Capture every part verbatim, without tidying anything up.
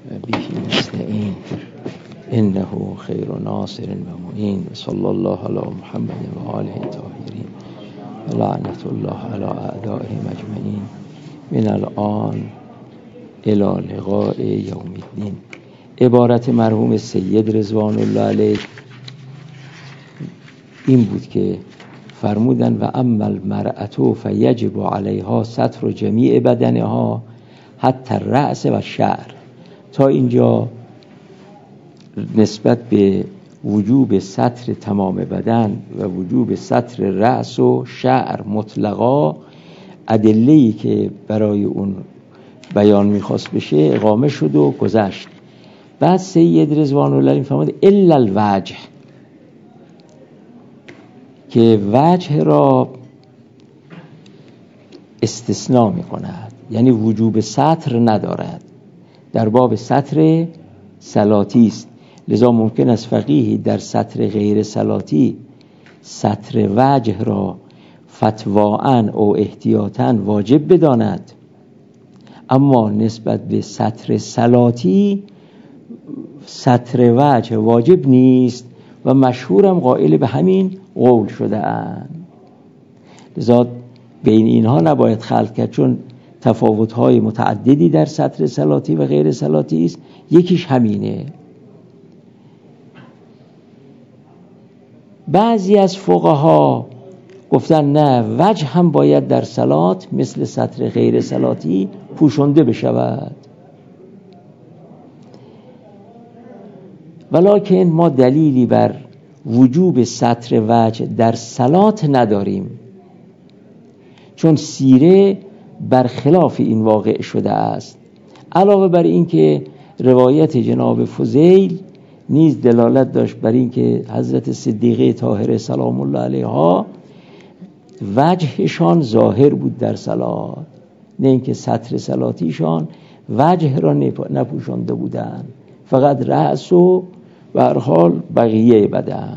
به نستعین انه خیر ناصر و معین. صلی الله علی محمد و آله الطاهرین و لعنت الله علی اعدائهم اجمعین من الان الی لقاء یوم الدین. عبارت مرحوم سید رضوان الله علیه این بود که فرمودن و اما المرأة فیجب علیها ستر جمیع بدنها حتی الرأس و شعر. تا اینجا نسبت به وجوب ستر تمام بدن و وجوب ستر رأس و شعر مطلقا ادله‌ای که برای اون بیان میخواست بشه اقامه شد و گذشت. بعد سید رضوان الله علیه فرمود الا الوجه، که وجه را استثناء میکند، یعنی وجوب ستر ندارد، در باب ستر صلاتی است. لذا ممکن است فقیهی در ستر غیر صلاتی ستر وجه را فتواً او احتیاطاً واجب بداند، اما نسبت به ستر صلاتی ستر وجه واجب نیست و مشهورم قائل به همین قول شده اند. لذا بین اینها نباید خلط کرد، چون تفاوت‌های متعددی در ستر صلاتی و غیر صلاتی است. یکیش همینه. بعضی از فقها گفتن نه، وجه هم باید در صلات مثل ستر غیر صلاتی پوشانده بشود. ولکن ما دلیلی بر وجوب ستر وجه در صلات نداریم، چون سیره برخلاف این واقع شده است. علاوه بر این که روایت جناب فضیل نیز دلالت داشت بر این که حضرت صدیقه طاهره سلام الله علیها وجهشان ظاهر بود در صلات، نه اینکه ستر صلاتیشان وجه را نپوشانده بودند، فقط رأس و به هر حال بقیه بدن.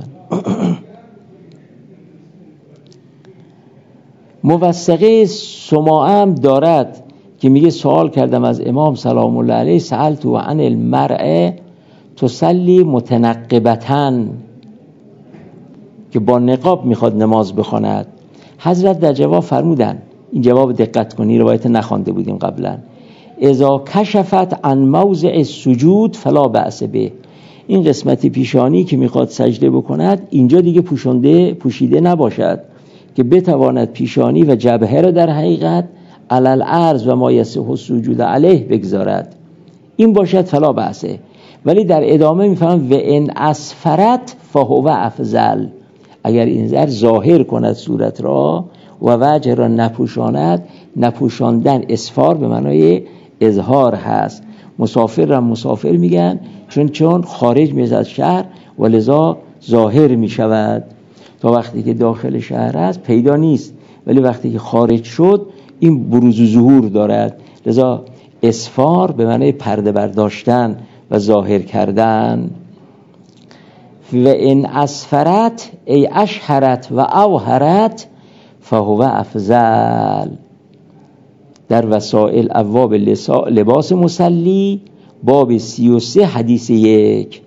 موثقه سماعم دارد که میگه سوال کردم از امام سلام الله علیه سألت عن المرأة تصلی متنقبتن، که با نقاب میخواد نماز بخواند. حضرت در جواب فرمودن، این جواب دقت کنی، روایت نخوانده بودیم قبلا، اذا کشفت عن موضع السجود فلا بأس به. این قسمت پیشانی که میخواد سجده بکند اینجا دیگه پوشنده پوشیده نباشد که بتواند پیشانی و جبهه را در حقیقت علل عرض و ما یصح السجود علیه بگذارد، این باشد فلا بأسه. ولی در ادامه میفهمم و ان اسفرت فهو افضل، اگر این ذر ظاهر کند صورت را و وجه را نپوشاند، نپوشاندن اسفار به معنای اظهار هست. مسافر را مسافر میگن چون چون خارج میز از شهر و لذا ظاهر میشود. تا وقتی که داخل شهر است پیدا نیست، ولی وقتی که خارج شد این بروز و ظهور دارد. لذا اسفار به معنای پرده برداشتن و ظاهر کردن. و ان اسفرت ای اشهرت و اوهرت فهو افضل. در وسائل ابواب لباس مصلی باب سی و سه حدیث یک.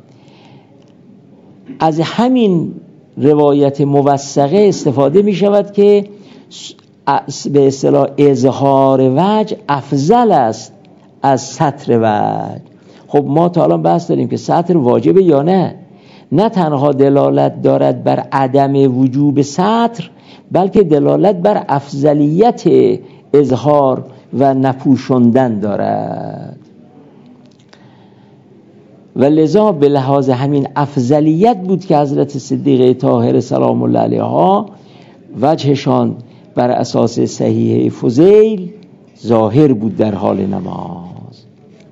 از همین روایت موثقه استفاده می شود که به اصطلاح اظهار وجه افضل است از ستر وجه. خب ما تا الان بحث داریم که ستر واجبه یا نه. نه تنها دلالت دارد بر عدم وجوب ستر، بلکه دلالت بر افضلیت اظهار و نپوشاندن دارد. و لذا به لحاظ همین افضلیت بود که حضرت صدیقه طاهره سلام الله علیها وجهشان بر اساس صحیح فضیل ظاهر بود در حال نماز.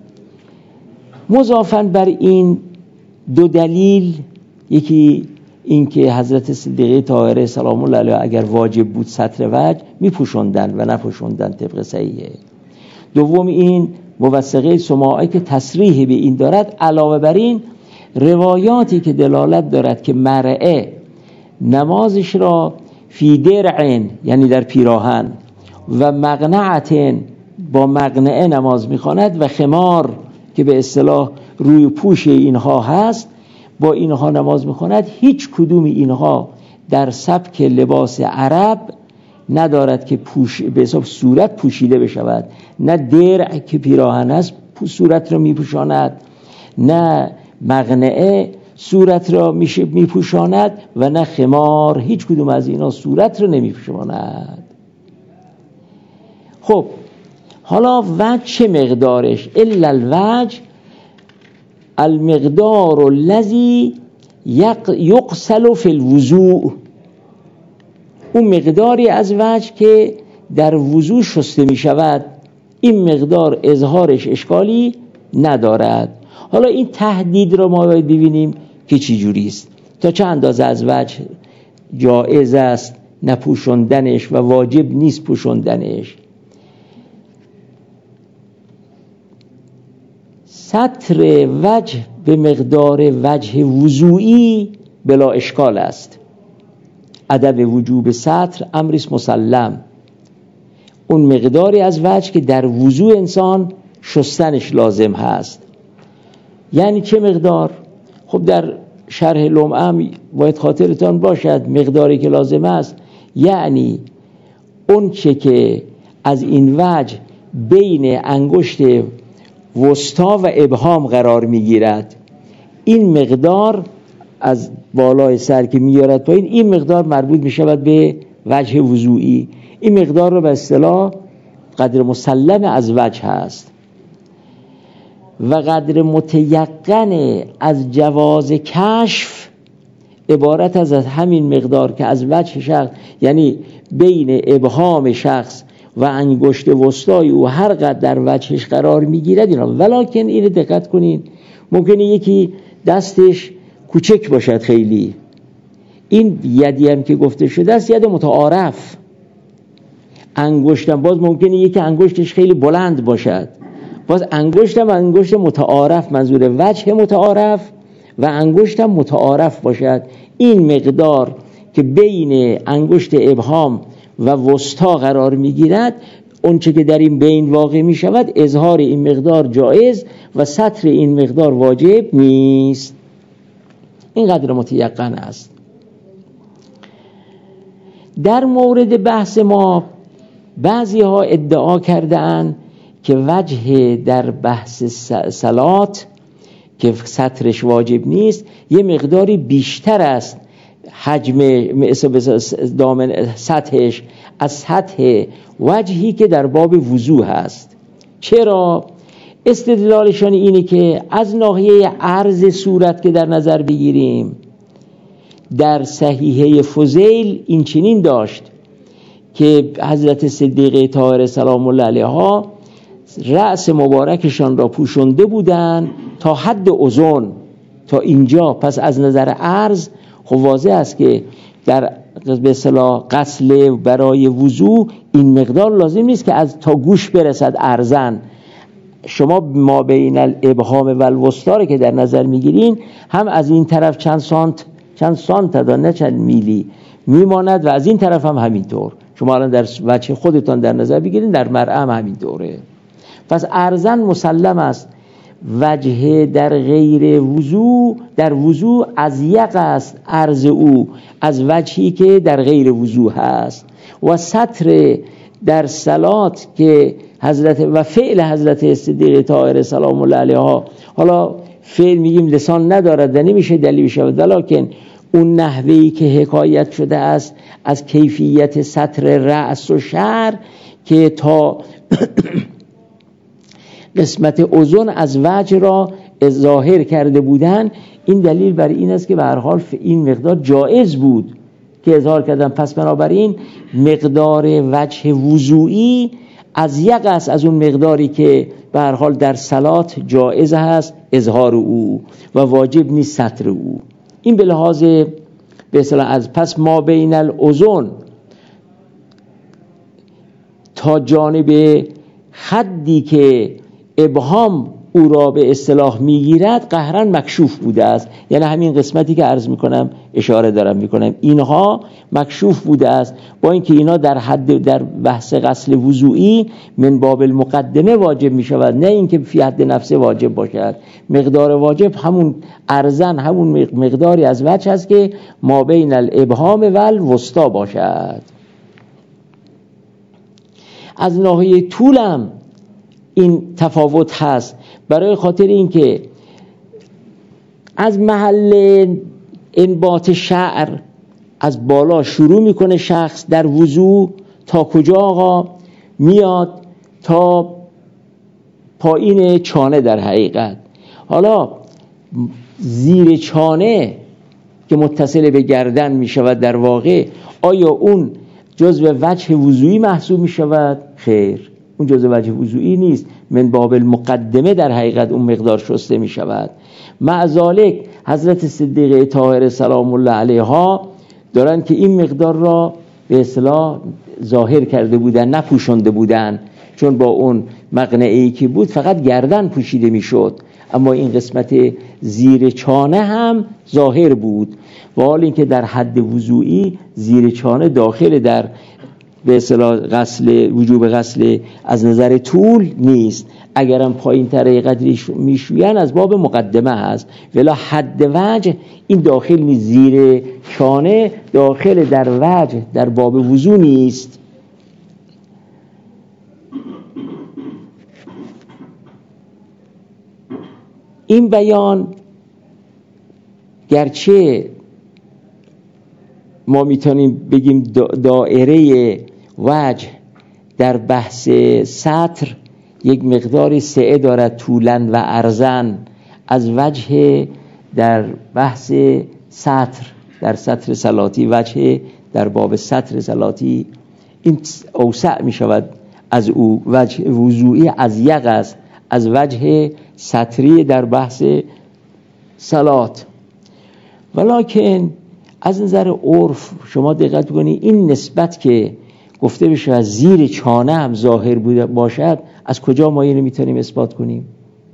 مضافاً بر این دو دلیل، یکی این که حضرت صدیقه طاهره سلام الله علیها اگر واجب بود ستر وجه میپوشوندن و نپوشوندن طبق صحیحه. دوم این موثقه سماعی که تصریح به این دارد. علاوه بر این روایاتی که دلالت دارد که مرأه نمازش را فی درعن، یعنی در پیراهن، و مقنعتن با مقنعه نماز میخواند و خمار که به اصطلاح روی پوش اینها هست با اینها نماز میخواند، هیچ کدوم اینها در سبک لباس عرب ندارد که پوش به حساب صورت پوشیده بشود، نه درع که پیراهن است صورت را میپوشاند، نه مغنعه صورت را میپوشاند و نه خمار، هیچ کدوم از اینا صورت را نمیپوشاند. خب حالا وجه چه مقدارش؟ الا الوجه المقدار الذي یغسل فی الوضوء، اون مقداری از وجه که در وضو شسته می شود، این مقدار اظهارش اشکالی ندارد. حالا این تحدید را ما باید ببینیم که چی جوری است، تا چه اندازه از وجه جایز است نپوشوندنش و واجب نیست پوشوندنش. سطر وجه به مقدار وجه وضوئی بلا اشکال است. عدم وجوب سطر امریست مسلم، اون مقداری از وجه که در وضو انسان شستنش لازم هست. یعنی چه مقدار؟ خب در شرح لمعه باید خاطرتان باشد مقداری که لازم است یعنی اون چه که از این وجه بین انگشت وسطا و ابهام قرار میگیرد، این مقدار از بالای سر که میارد پایین، این مقدار مربوط میشود به وجه وضوئی. این مقدار رو به اصطلاح قدر مسلم از وجه هست و قدر متیقن از جواز کشف عبارت از همین مقدار که از وجه شخص، یعنی بین ابهام شخص و انگشت وسطای او هر قدر در وجهش قرار میگیرد اینا. ولکن اینو دقت کنین، ممکنه یکی دستش کوچک باشد خیلی، این یدی هم که گفته شده است ید متعارف، انگشتم باز ممکنه یکی انگشتش خیلی بلند باشد، باز انگشتم انگشت متعارف، منظور وجه متعارف و انگشتم متعارف باشد. این مقدار که بین انگشت ابهام و وسطا قرار میگیرد، اون چه که در این بین واقع می شود، اظهار این مقدار جایز و سطر این مقدار واجب نیست. این قدر متیقن است. در مورد بحث ما بعضی ها ادعا کردند که وجه در بحث صلات که سطرش واجب نیست یه مقداری بیشتر است، حجم دامن سطحش از سطح وجهی که در باب وضو هست. چرا؟ استدلالشان اینه که از ناحیه عرض صورت که در نظر بگیریم، در صحیحه فضیل این چنین داشت که حضرت صدیقه طاهره سلام الله علیها رأس مبارکشان را پوشنده بودند تا حد اذن، تا اینجا. پس از نظر عرض خب واضح است که در به اصطلاح غسل برای وضو این مقدار لازم نیست که از تا گوش برسد عرضاً. شما ما بین الابهام و الوسطا که در نظر میگیرین، هم از این طرف چند سانت چند سانت تا نه چند میلی میماند و از این طرف هم همینطور. شما الان در وجه خودتان در نظر بگیرین، در مرأه هم همینطوره. پس عرضاً مسلم است وجه در غیر وضو، در وضو از یک است عرض او از وجهی که در غیر وضو هست، و سطر در صلات که حضرت و فعل حضرت صدیقه طاهره سلام الله علیها، حالا فعل میگیم لسان ندارد و نمیشه دلیل شود، ولکن اون نحوهی که حکایت شده است از کیفیت سطر رأس و شعر که تا قسمت اذن از وجه را ظاهر کرده بودن، این دلیل بر این است که به هر حال این مقدار جایز بود که اظهار کردن. پس بنابراین مقدار وجه وضوئی از یک است از اون مقداری که به هر حال در صلات جایز هست اظهار او و واجب نیست ستر او. این به لحاظ به اصطلاح از پس ما بین الاذن تا جانب خدی که ابهام او را به اصطلاح میگیرد قهرن مکشوف بوده است. یعنی همین قسمتی که عرض میکنم اشاره دارم میکنم، اینها مکشوف بوده است، با اینکه اینا در حد در بحث غسل وضوئی من باب المقدمه واجب میشود، نه اینکه فی حد نفسه واجب باشد. مقدار واجب همون ارزن همون مقداری از وجه است که ما بین الابهام و الوسطا باشد. از ناحیه طولم این تفاوت هست، برای خاطر اینکه از محل انبات شعر از بالا شروع میکنه شخص در وضو تا کجا آقا میاد؟ تا پایین چانه در حقیقت. حالا زیر چانه که متصل به گردن میشود در واقع، آیا اون جزء وجه وضوئی محسوب میشود؟ خیر، اون جزء وجه وضوئی نیست، من باب المقدمه در حقیقت اون مقدار شسته میشود. مع ذالک حضرت صدیقه طاهره سلام الله علیها دارن که این مقدار را به اصطلاح ظاهر کرده بودن، نپوشنده بودن، چون با اون مقنعه‌ای که بود فقط گردن پوشیده میشد، اما این قسمت زیر چانه هم ظاهر بود. و حال اینکه در حد وضوئی زیر چانه داخل در به اصطلاح غسل وجوب غسل از نظر طول نیست، اگرم پایین تر قدری میشوین از باب مقدمه هست، ولی حد وجه این داخل نیست، زیر چانه داخل در وجه در باب وضو نیست. این بیان گرچه ما میتونیم بگیم دائره وجه در بحث سطر یک مقداری سعه دارد طولن و عرضن از وجه در بحث سطر در سطر صلاتی، وجه در باب سطر صلاتی این اوسع می شود از او، وجه وضوعی از یک است از وجه سطری در بحث صلات. ولکن از نظر عرف شما دقت کنید این نسبت که گفته بشه از زیر چانه هم ظاهر بوده باشد، از کجا ما اینو میتونیم اثبات کنیم؟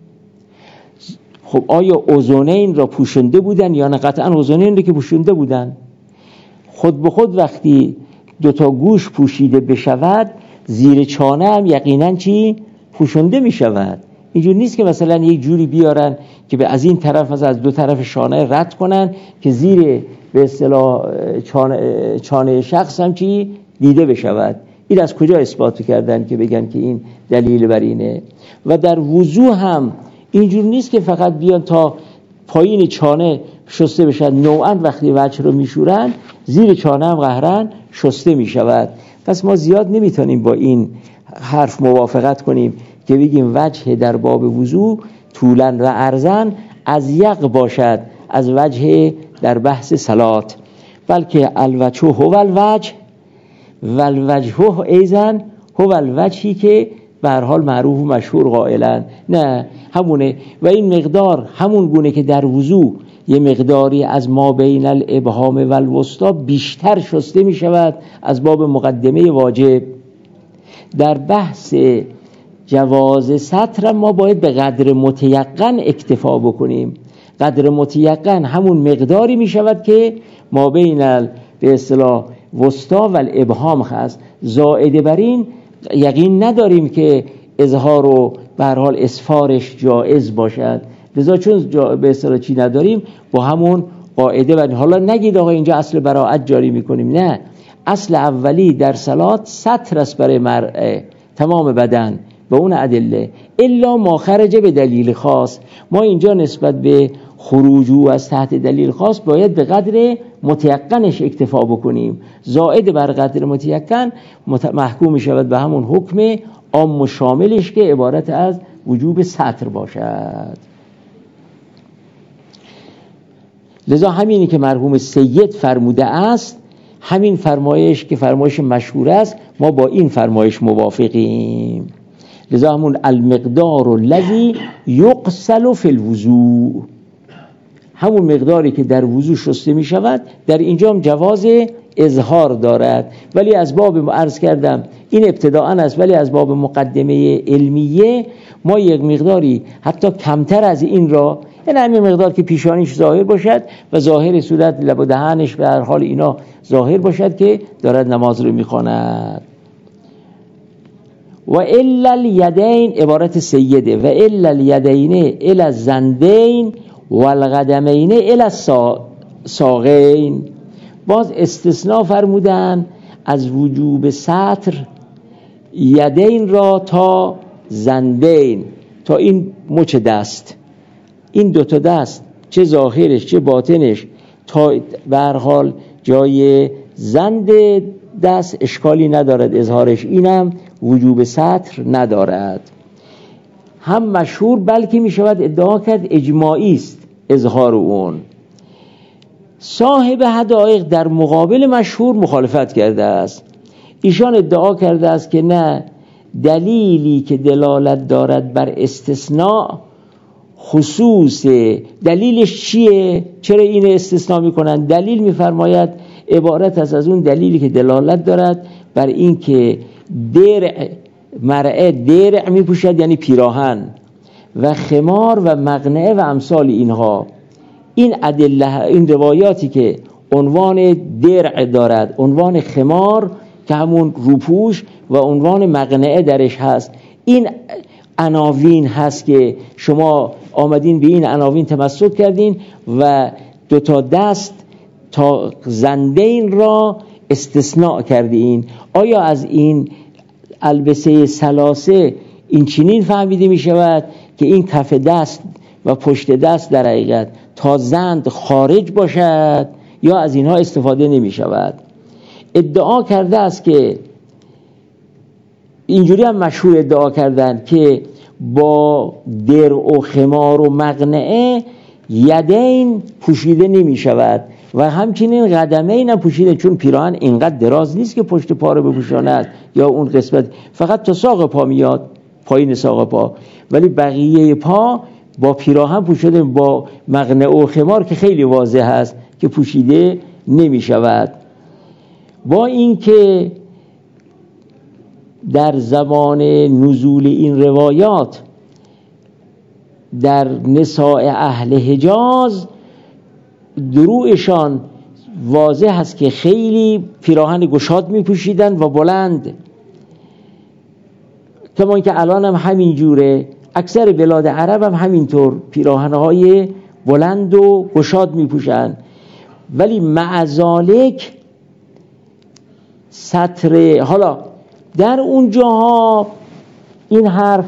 خب آیا اذنین را پوشنده بودن یا نه؟ قطعا اذنین را که پوشنده بودن. خود به خود وقتی دوتا گوش پوشیده بشود زیر چانه هم یقینا چی؟ پوشنده میشود. اینجور نیست که مثلا یک جوری بیارن که به از این طرف از از دو طرف شانه رد کنن که زیر به اصطلاح چانه, چانه شخص هم چی دیده بشود. این از کجا اثبات کردن که بگن که این دلیل بر اینه؟ و در وضو هم اینجور نیست که فقط بیان تا پایین چانه شسته بشد، نوعاً وقتی وجه رو میشورن زیر چانه هم قهرن شسته میشود. پس ما زیاد نمیتونیم با این حرف موافقت کنیم که بگیم وجه در باب وضو طولن و عرضن از یک باشد از وجه در بحث صلات، بلکه الوجه هو الوجه و الوجه ایزن هو الوجهی که به هر حال معروف و مشهور قائلن نه همونه. و این مقدار همون گونه که در وضو یه مقداری از ما بین الابهام و الوسطا بیشتر شسته می شود از باب مقدمه واجب، در بحث جواز سطر ما باید به قدر متیقن اکتفا بکنیم. قدر متیقن همون مقداری می شود که ما بین ال... به اصطلاح وسطا و الابهام هست. زائد بر این یقین نداریم که اظهار و به هر حال اسفارش جایز باشد، لذا چون جا... به اصطلاح چی نداریم با همون قاعده. و حالا نگید آقا اینجا اصل براءت جاری میکنیم، نه، اصل اولی در صلات سطر است برای مرء تمام بدن به اون ادله، الا ما خرج به دلیل خاص. ما اینجا نسبت به خروج او از تحت دلیل خاص باید به قدر متیقنش اکتفا بکنیم. زائد بر قدر متیقن محکوم می شود به همون حکم عام و شاملش که عبارت از وجوب سطر باشد. لذا همینی که مرحوم سید فرموده است، همین فرمایش که فرمایش مشهور است، ما با این فرمایش موافقیم. لذا همون المقدار الذی یغسل فی الوضوء، همون مقداری که در وضو شسته می شود در اینجا هم جواز اظهار دارد، ولی از باب عرض کردم این ابتداءً است، ولی از باب مقدمه علمیه ما یک مقداری حتی کمتر از این را، یعنی همین مقدار که پیشانیش ظاهر باشد و ظاهر صورت لب و دهنش به هر حال اینا ظاهر باشد که دارد نماز رو میخواند. و الا الیدین عبارت سیده، و الا الیدین الی الزندین والقدمین الی الساقین. باز استثناء فرمودن از وجوب ستر یدین را تا زندین، تا این مچ دست، این دوتا دست چه ظاهرش چه باطنش تا به هر حال جای زند دست اشکالی ندارد اظهارش، اینم وجوب ستر ندارد. هم مشهور بلکه می شود ادعا کرد اجماعی است اظهار اون. صاحب حدائق در مقابل مشهور مخالفت کرده است. ایشان ادعا کرده است که نه، دلیلی که دلالت دارد بر استثناء خصوص دلیلش چیه؟ چرا این استثناء میکنن؟ دلیل میفرماید عبارت است از اون دلیلی که دلالت دارد بر این که درع مرعه درع میپوشد یعنی پیراهن و خمار و مقنعه و امثال اینها. این ادله، این روایاتی که عنوان درع دارد، عنوان خمار که همون روپوش و عنوان مقنعه درش هست، این عناوین هست که شما آمدین به این عناوین تمسک کردین و دو تا دست تا زندین را استثناء کردین. آیا از این البسه ثلاثه این چنین فهمیده می شود که این کف دست و پشت دست در حقیقت تا زند خارج باشد یا از اینها استفاده نمی شود؟ ادعا کرده است که اینجوری هم مشهور ادعا کردن که با درع و خمار و مقنعه یدین پوشیده نمی شود و همچنین قدمین هم پوشیده، چون پیراهن اینقدر دراز نیست که پشت پا رو بپوشاند یا اون قسمت فقط تا ساق پا میاد، پایین ساق پا، ولی بقیه پا با پیراهن پوشیده، با مقنعه و خمار که خیلی واضح است که پوشیده نمی شود. با اینکه در زمان نزول این روایات در نساء اهل حجاز دروعشان واضح است که خیلی پیراهن گشاد می پوشیدن و بلند، کما که الان هم همین جوره، اکثر بلاد عرب هم همینطور پیراهنهای بلند و گشاد می پوشن، ولی مع ذالک ستر. حالا در اونجاها این حرف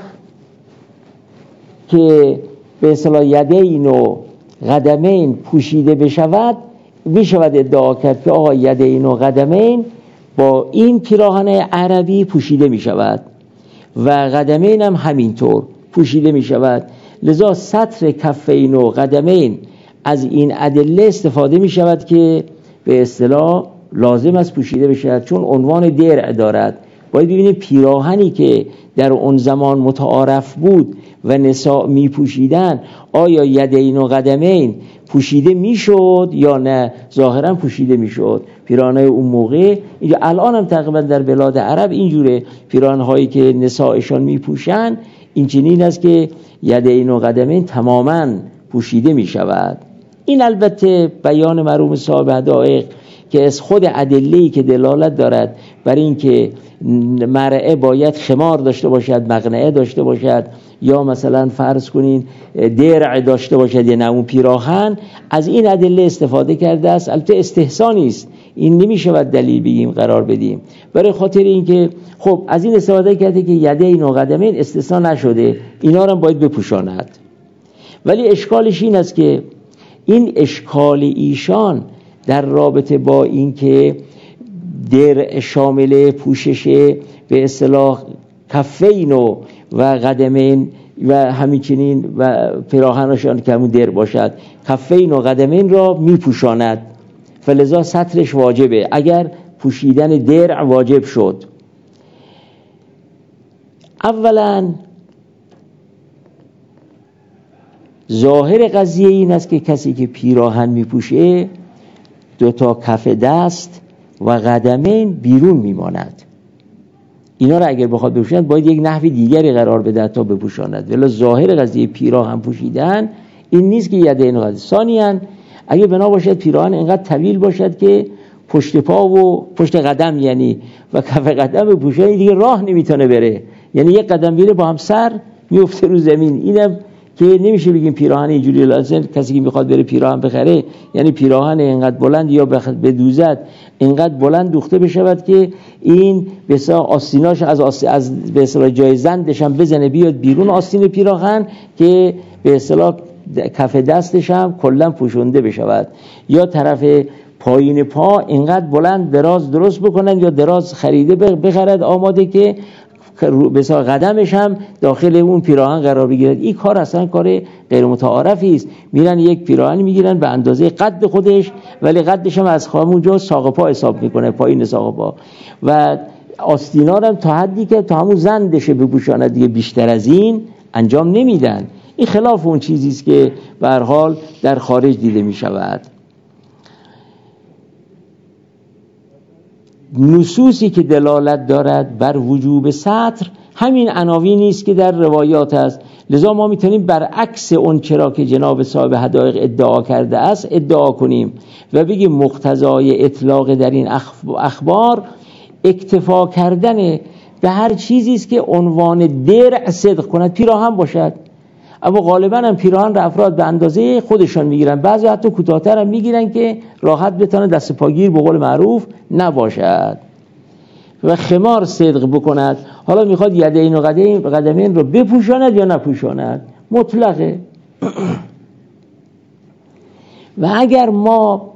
که به اصطلاح یدین و قدمین پوشیده بشود، می شود ادعا کرد که آقا یدین و قدمین با این پیراهن عربی پوشیده می شود و قدمین هم همینطور پوشیده می شود. لذا سطر کفین و قدمین از این ادله استفاده می شود که به اصطلاح لازم است پوشیده بشود، چون عنوان درع دارد. باید ببینید پیراهنی که در اون زمان متعارف بود و نساء می پوشیدن، آیا یدین و قدمین پوشیده می شد یا نه؟ ظاهرا پوشیده می شد پیراهنهای اون موقع. اینجا الان هم تقریبا در بلاد عرب اینجوره، پیراهنهایی که نسائشان می پوشن این چنین است که یدین و قدمین تماما پوشیده می شود. این البته بیان مرحوم صاحب حدائق که از خود ادله‌ای که دلالت دارد بر این که مرعه باید خمار داشته باشد، مقنعه داشته باشد، یا مثلا فرض کنین درع داشته باشد یا نه اون پیراهن، از این ادله استفاده کرده است. البته استحسانی است، این نمیشود دلیل بگیم قرار بدیم، برای خاطر اینکه خب از این استفاده کرده که یدین و قدمین استثناء نشده، اینا رو هم باید بپوشاند. ولی اشکالش این است که این اشکال ایشان در رابطه با اینکه درع شامل پوشش به اصطلاح کفین و و قدمین و همچنین و پیراهنشان که همون درع باشد، کفین و قدمین را میپوشاند، فلذا سترش واجبه اگر پوشیدن درع واجب شد. اولا ظاهر قضیه این است که کسی که پیراهن میپوشه دو تا کف دست و قدمین بیرون میماند. اینا رو اگر بخواد بپوشاند باید یک نحوی دیگری قرار بده تا بپوشاند، ولی ظاهر قضیه پیراهن پوشیدن این نیست که یدین قضیه. ثانیاً اگه بنا باشد پیراهن اینقدر طویل باشد که پشت پا و پشت قدم یعنی و کف قدم بپوشه دیگه راه نمیتونه بره، یعنی یک قدم بیره با هم سر میفته رو زمین. اینم که نمیشه بگیم پیراهن اینجوری لازم کسی که میخواد بره پیراهن بخره یعنی پیراهن اینقدر بلند یا بدوزد اینقدر بلند دوخته بشود که این به اصطلاح آستیناش از آست... از به اصطلاح جای زندش هم بزنه بیاد بیرون آستین پیراهن که به اصطلاح کف دستش هم کلا پوشونده بشود، یا طرف پایین پا اینقدر بلند دراز درست بکنن یا دراز خریده بخرد آماده که به اصطلاح قدمش هم داخل اون پیراهن قرار بگیرد. این کار اصلا کار غیر متعارفی است. میرن یک پیراهن میگیرن به اندازه قد خودش ولی قدش هم از همونجا ساق پا حساب میکنه، پایین ساق پا، و آستینا هم تا حدی که تا همون زندشه بپوشاند دیگه بیشتر از این انجام نمیدن. این خلاف اون چیزی است که به هر حال در خارج دیده میشود. نصوصی که دلالت دارد بر وجوب ستر همین عناوینی است که در روایات است، لذا ما میتونیم برعکس اون چرا که جناب صاحب حدایق ادعا کرده است ادعا کنیم و بگیم مقتضای اطلاق در این اخبار اکتفا کردن به هر چیزی است که عنوان درع صدق کند. پیراهن باشد، اما غالبا هم پیراهن را افراد به اندازه خودشان میگیرن، بعضی حتی کوتاه‌تر هم میگیرن که راحت بتونه دست پاگیر به قول معروف نباشد. و خمار صدق بکند، حالا میخواد یدین و قدمین رو بپوشاند یا نپوشاند، مطلقه. و اگر ما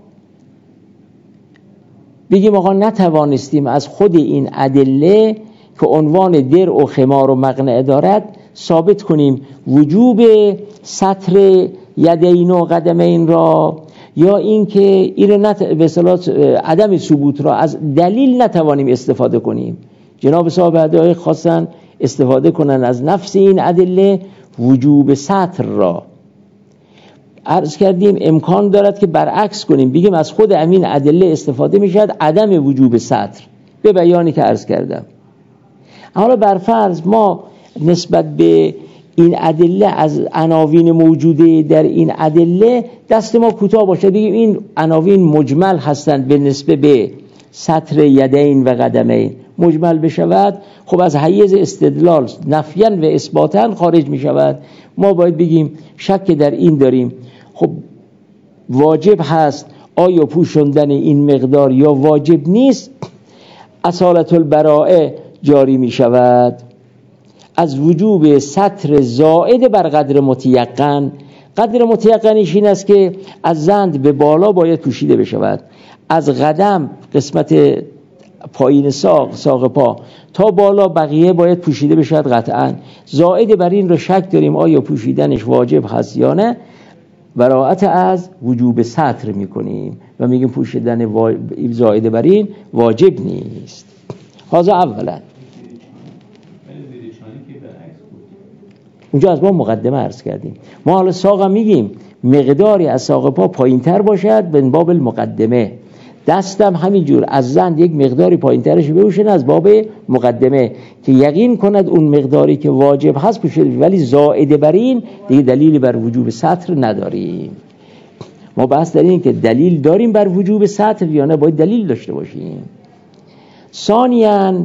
بگیم آقا نتوانستیم از خود این ادله که عنوان درع و خمار و مقنعه دارد ثابت کنیم وجوب ستر یدین و قدمین را، یا این که این رو نت... به اصطلاح عدم ثبوت را از دلیل نتوانیم استفاده کنیم. جناب صاحب حدایق خواستن استفاده کنن از نفس این ادله وجوب ستر را. عرض کردیم امکان دارد که برعکس کنیم، بگیم از خود امین ادله استفاده میشد عدم وجوب ستر به بیانی که عرض کردم. حالا برفرض ما نسبت به این ادله از عناوین موجوده در این ادله دست ما کوتاه باشه، بگیم این عناوین مجمل هستند به نسبت به ستر یدین و قدمین مجمل بشود، خب از حیز استدلال نفیاً و اثباتاً خارج می شود. ما باید بگیم شک در این داریم، خب واجب هست آیا پوشوندن این مقدار یا واجب نیست، اصالت البراءه جاری می شود از وجوب ستر زائد بر قدر متیقن. قدر متیقنش این است که از زند به بالا باید پوشیده بشود، از قدم قسمت پایین ساق ساق پا تا بالا بقیه باید پوشیده بشود قطعا. زائد بر این رو شک داریم آیا پوشیدنش واجب هست یا نه، براءت از وجوب ستر میکنیم و میگیم پوشیدن وا... زائد بر این واجب نیست. حاضر اولا اونجا از ما مقدمه عرض کردیم. ما حالا ساق میگیم مقداری از ساق پا پایین تر باشد به باب المقدمه، دستم همینجور از زند یک مقداری پایین ترش بپوشن از باب مقدمه که یقین کند اون مقداری که واجب هست پوشیده، ولی زائد بر این دیگه دلیلی بر وجوب ستر نداریم. ما بحث در این که دلیل داریم بر وجوب ستر یا نه، باید دلیل داشته باشیم. ثانیاً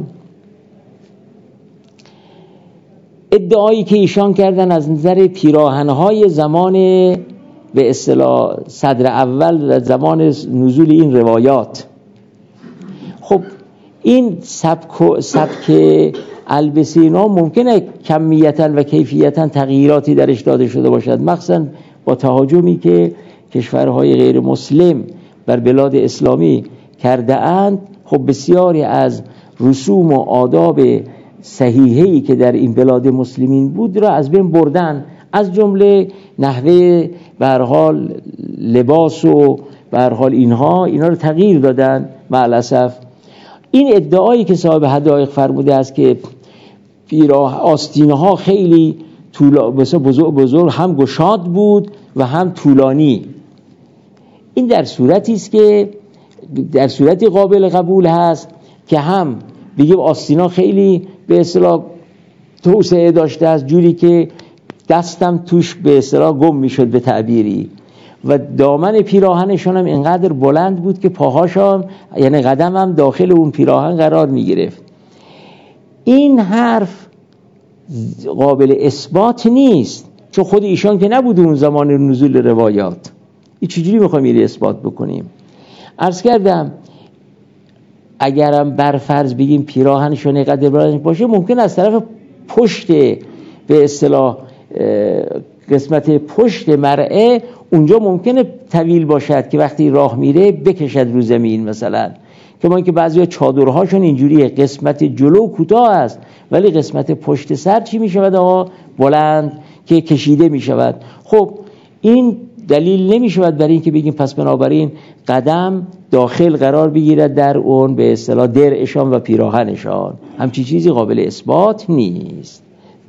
ادعایی که ایشان کردن از نظر پیراهن‌های زمان به اصطلاح صدر اول زمان نزول این روایات، خب این سبک سبک البسه اینا ممکنه کمیتاً و کیفیتاً تغییراتی درش داده شده باشد، مخصوصاً با تهاجمی که کشورهای غیر مسلم بر بلاد اسلامی کرده اند. خب بسیاری از رسوم و آداب صحیحی که در این بلاد مسلمین بود را از بین بردن، از جمله نحوه به هر حال لباس و به هر حال اینها اینا رو تغییر دادن مع الاسف. این ادعایی که صاحب حدایق فرموده است که پیراه آستینها خیلی طولا بسیار بزرگ بزرگ هم گشاد بود و هم طولانی. این در صورتی است که در صورتی قابل قبول هست که هم بگیم آستینا خیلی به اصطلاح توسعه داشته است، جوری که دستم توش به اصطلاح گم میشد به تعبیری، و دامن پیراهنشون هم اینقدر بلند بود که پاهاشون یعنی قدم هم داخل اون پیراهن قرار میگرفت. این حرف قابل اثبات نیست، چون خود ایشان که نبود اون زمان نزول روایات. این چجوری میخوایم این اثبات بکنیم؟ عرض کردم اگرم بر فرض بگیم پیراهنشون اینقدر بلند باشه، ممکن از طرف پشت به اصطلاح قسمت پشت مرأه اونجا ممکنه طویل باشد که وقتی راه میره بکشد رو زمین مثلا، که ما اینکه بعضیا چادرهاشون اینجوریه، قسمت جلو کوتاه است ولی قسمت پشت سر چی میشود؟ آقا بلند که کشیده میشود. خب این دلیل نمیشود برای اینکه بگیم پس بنابراین قدم داخل قرار بگیرد در اون به اصطلاح درعشان و پیراهنشان. همچی چیزی قابل اثبات نیست.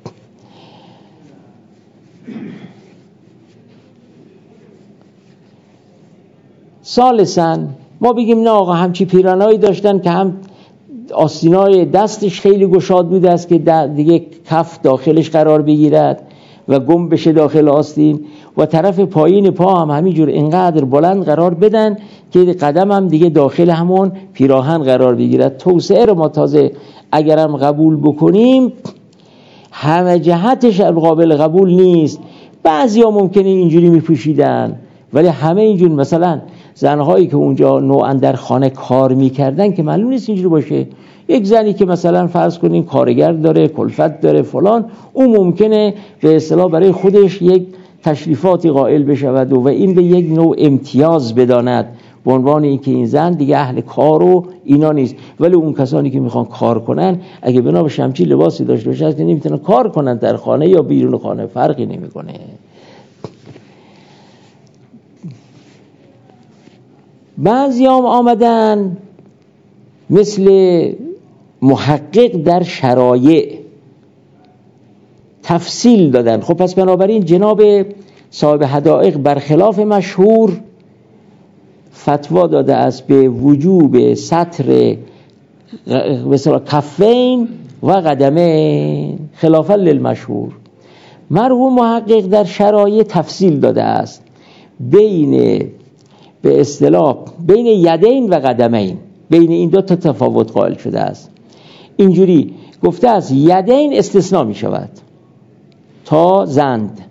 ثالثاً ما بگیم نه آقا همچی پیرانایی داشتن که هم آستینای دستش خیلی گشاد بوده است که دیگه کف داخلش قرار بگیرد و گم بشه داخل آستین، و طرف پایین پا هم همینجور اینقدر بلند قرار بدن که قدم هم دیگه داخل همون پیراهن قرار بگیرد. توسعه رو ما تازه اگرم قبول بکنیم همه جهتش قابل قبول نیست. بعضی ها ممکنه اینجوری میپوشیدن ولی همه اینجور، مثلا زنهایی که اونجا نوعا در خانه کار میکردن که معلوم نیست اینجوری باشه. یک زنی که مثلا فرض کنیم کارگر داره، کلفت داره فلان، اون ممکنه به اصطلاح برای خودش یک تشریفاتی قائل بشود و این به یک نوع امتیاز بداند به عنوان اینکه این زن دیگه اهل کار و اینا نیست. ولی اون کسانی که میخوان کار کنن اگه بنا به شمچی لباسی داشته باشه که نمیتونن کار کنن در خانه یا بیرون خانه، فرقی نمیکنه. بعضی هم آمدن مثل محقق در شرایع تفصیل دادن. خب پس بنابراین جناب صاحب حدائق برخلاف مشهور فتوا داده است به وجوب سطر مثلا کفین و قدمین خلافا للمشهور. مرحوم محقق در شرایع تفصیل داده است بین به اصطلاح بین یدین و قدمین، بین این دو تا تفاوت قائل شده است. اینجوری گفته است یدین استثناء می شود تا زند،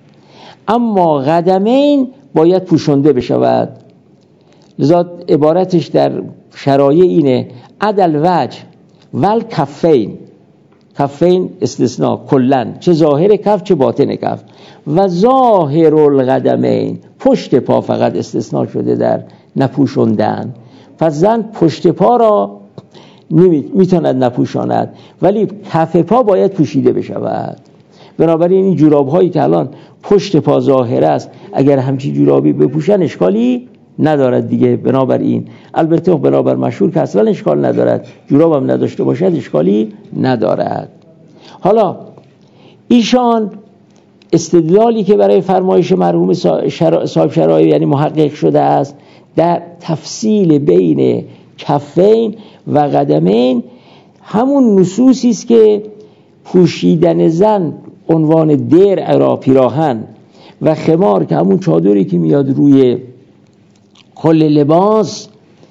اما قدمین باید پوشنده بشود. لذا عبارتش در شرایع اینه عدل وجه ول کفین، کفین استثناء کلن، چه ظاهر کف چه باطن کف، و ظاهر القدمین، پشت پا فقط استثناء شده در نپوشوندن. پس زن پشت پا را میتواند نپوشاند ولی کف پا باید پوشیده بشود. بنابراین این جوراب هایی که الان پشت پا ظاهر است اگر همچین جورابی بپوشن اشکالی ندارد دیگه. بنابراین البته بنابر مشهور که اصلا اشکال ندارد، جوراب هم نداشته باشد اشکالی ندارد. حالا ایشان استدلالی که برای فرمایش مرحوم صاحب شرایع یعنی محقق شده است در تفصیل بین کفین و قدمین همون نصوصی است که پوشیدن زن عنوان درع را پیراهن و خمار که همون چادری که میاد روی کل لباس،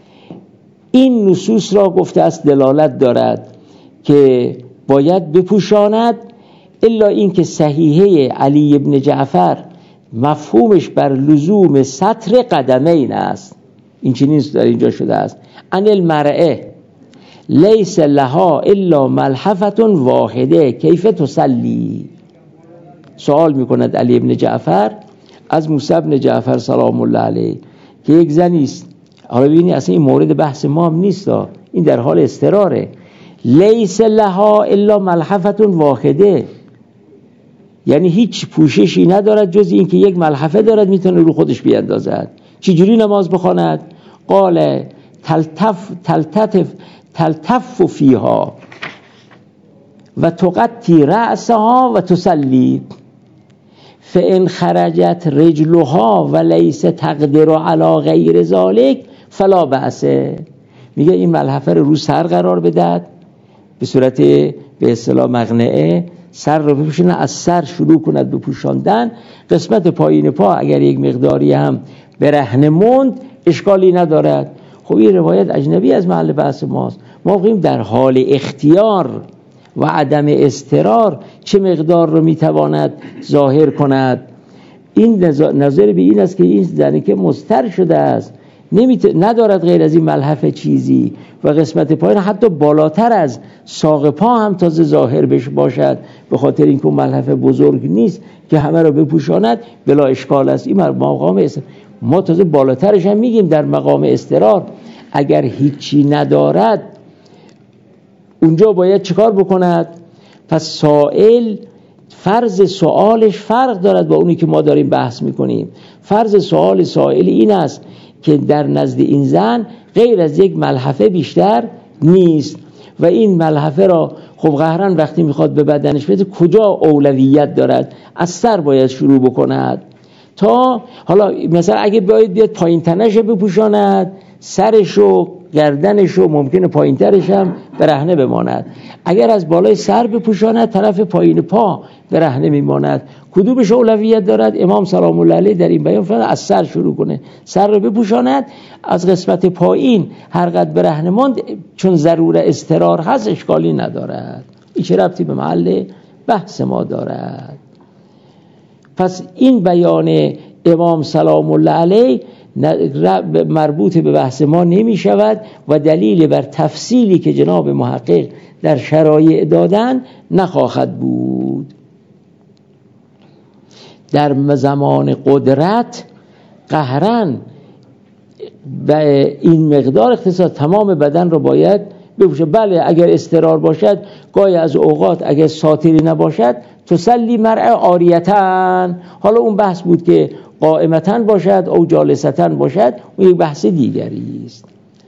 این نصوص را گفته است دلالت دارد که باید بپوشاند، الا این که صحیحه علی ابن جعفر مفهومش بر لزوم سطر قدمین است. این چنین در اینجا شده است ان المرأه لیس لها الا ملحفه واحده کیف تصلی. سوال میکند علی ابن جعفر از موسی ابن جعفر سلام الله علیه که یک زنی است، حالا ببینید اصلا این مورد بحث ما هم نیست، این در حال استراره، لیس لها الا ملحفه واحده، یعنی هیچ پوششی ندارد جز این که یک ملحفه دارد میتونه رو خودش بیاندازد. چجوری نماز بخواند؟ قال تلتف تلتف تلتف فیها و تغطی رأسها و تصلی. فان خرجت رجلها و لیس تقدر علی غیر ذلک فلا بأسه. میگه این ملحفه رو رو سر قرار بدهد به صورت به اصطلاح مقنعه، سر رو بپوشونه، از سر شروع کند به پوشاندن، قسمت پایین پا اگر یک مقداری هم برهنه موند اشکالی ندارد. خب این روایت اجنبی از محل بحث ماست. ما بگیم در حال اختیار و عدم اضطرار چه مقدار رو میتواند ظاهر کند. این نظر به این است که این زنی که مضطر شده است، نمیت... ندارد غیر از این ملحفه چیزی و قسمت پایین حتی بالاتر از ساق پا هم تازه ظاهر بش باشد، به خاطر اینکه ملحفه بزرگ نیست که همه رو بپوشاند، بلا اشکال است. این مقام است. ما تازه بالاترش هم میگیم در مقام اضطرار اگر هیچی ندارد اونجا باید چیکار بکند؟ پس سائل فرض سوالش فرق دارد با اونی که ما داریم بحث میکنیم. فرض سوال سائل این است که در نزد این زن غیر از یک ملحفه بیشتر نیست و این ملحفه را خب قهرن وقتی میخواد به بدنش بده کجا اولویت دارد؟ از سر باید شروع بکند تا حالا مثلا اگه باید بیاد پایین تنش بپوشاند، سرش و گردنش و ممکنه پایین ترش هم برهنه بماند. اگر از بالای سر بپوشاند طرف پایین پا برهنه میماند. کدومش اولویت دارد؟ امام سلام الله علیه در این بیان فرمود از سر شروع کنه، سر رو بپوشاند، از قسمت پایین هر قدر برهنه ماند چون ضرور اضطرار هست اشکالی ندارد. این چه ربطی به محل بحث ما دارد؟ پس این بیان امام سلام الله علیه مربوط به بحث ما نمی شود و دلیل بر تفصیلی که جناب محقق در شرایع دادن نخواهد بود. در زمان قدرت قهرن به این مقدار اختصاص تمام بدن رو باید بپوشه. بله اگر اضطرار باشد گاهی از اوقات اگر ساتری نباشد تسلی مرء عاریتن، حالا اون بحث بود که قائمتن باشد او جالستن باشد، اون یک بحث دیگری است.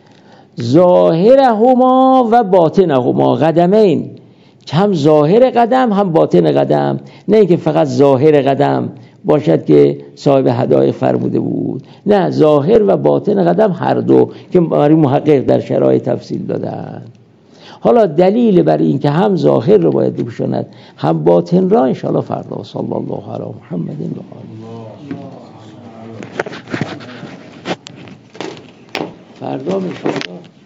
ظاهرهما و باطنهما قدمین، هم ظاهر قدم هم باطن قدم، نه اینکه فقط ظاهر قدم باشد که صاحب هدایق فرموده بود، نه ظاهر و باطن قدم هر دو که برای محقق در شرایط تفصیل دادن. حالا دلیل بر این که هم ظاهر رو باید بپوشاند هم باطن را ان شاء الله فردا. صلی الله علی محمد و آله. فردا میشه